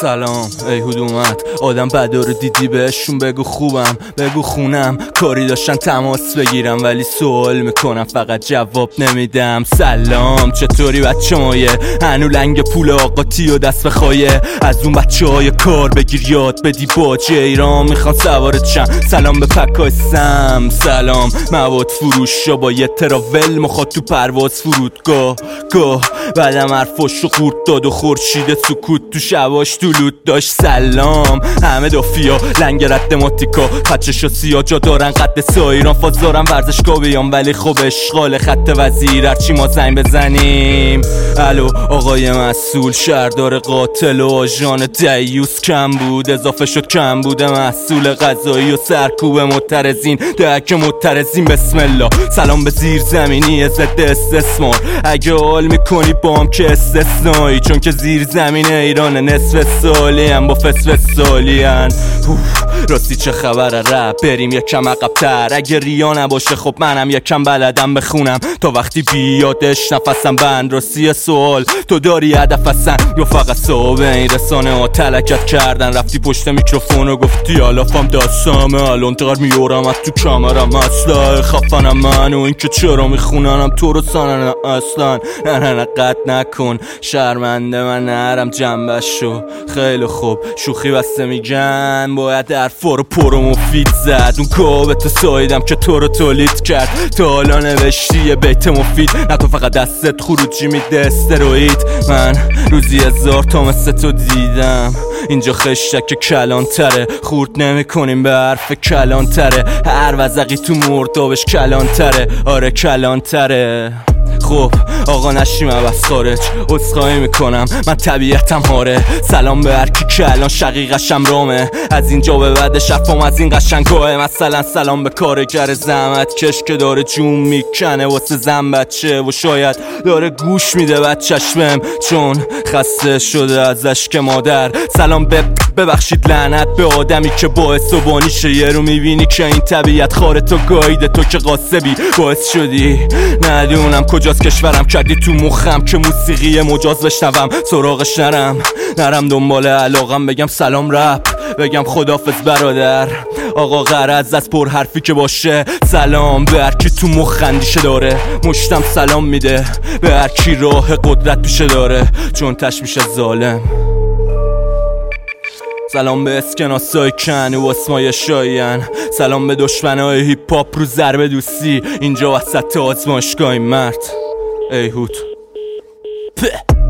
سلام ایهود اومد، آدم بدا رو دیدی بهشون بگو خوبم، بگو خونم، کاری داشتن تماس بگیرم ولی سوال میکنم فقط جواب نمیدم. سلام چطوری بچه مایه، هنو لنگ پول آقاتی و دست بخوایه، از اون بچه های کار بگیر یاد بدی باجه ایران میخوان سوارت شم. سلام به پکایسم، سلام مواد فروشا با یه تراول مخواد تو پرواز فرودگاه بعدم حرفاشو قورت داد و خورشید سکوت تو شباش طلوت داشت. سلام همه دافیا لنگ رد ماتیکا، خدششو سیا جا دارن قد سایران، فاز دارن ورزشگاه بیان ولی خب اشغال خط وزیر هرچی ما زنگ بزنیم. الو آقای مسئول، شهردار قاتل و آژان دیوس کم بود، اضافه شد کم بوده محصول غذایی و سرکوب معترضین، دهک معترضین بسم الله. سلام به زیر زمینی ضد استثمار، اگه حال میکنی بام که استثنایی، چون که زیر زمین ایران نصف سالی هم با فصف سالی هن. راستی چه خبره رپ، بریم یکم عقب‌تر، اگه ریا نباشه خب منم یکم بلدم بخونم تا وقتی بیادش نفسم بند. راستی سوال تو داری هدف هستن یا فقط صاحب این رسانه ها تلکت کردن، رفتی پشت میکروفون و گفتی علافم دستمه، الان تقر میورم از تو کمرم اصلا خفنم من و این که چرا میخوننم تو رو سانن اصلا. نه قط نکن شرمنده من نرم جنبشو، خیلی خوب شوخی بسته میگن باید حرفا رو پر و مفید زد، اون کابتو سایدم که تو رو تولید کرد، تا حالا نوشتی یه بیت مفید، نه تو فقط دستت خروجی میده استروید، من روزی 1000 تا مثل تو دیدم، اینجا خشک کلان تره، خورد نمی کنیم به حرف کلان تره، هر وزقی تو مردابش کلان تره، آره کلان تره. خب آقا نشیم عوض خارج، عذرخواهی میکنم من طبیعتم هاره، سلام به هرکی که الان شقیقشم رامه، از اینجا به بعد شرفم از این قشنگاهه، مثلا سلام به کارگر زحمت کش که داره جون میکنه واسه زن بچه و شاید داره گوش میده بچهش بهم چون خسته شده ازش که مادر. سلام ببخشید لعنت به آدمی که باعث و بانیشه، یه رو میبینی که این طبیعت خارتو گایده، تو که قاسبی باعث شدی ندونم کجاست کشورم، کردی تو مخم که موسیقی مجاز بشنوم، سراغش نرم دنبال علاقم، بگم سلام رپ، بگم خدافظ برادر. آقا غرض از پر حرفی که باشه، سلام به هرکی تو مخ اندیشه داره، مشتم سلام میده به هرکی راه قدرت پیشه داره چون تش میشه ظالم. سلام به اسکناسای کن و اسمای شاین، سلام به دشمنای هیپ هاپ رو ضربه دوستی، اینجا وسط آزمایشگاه مرد ایهود.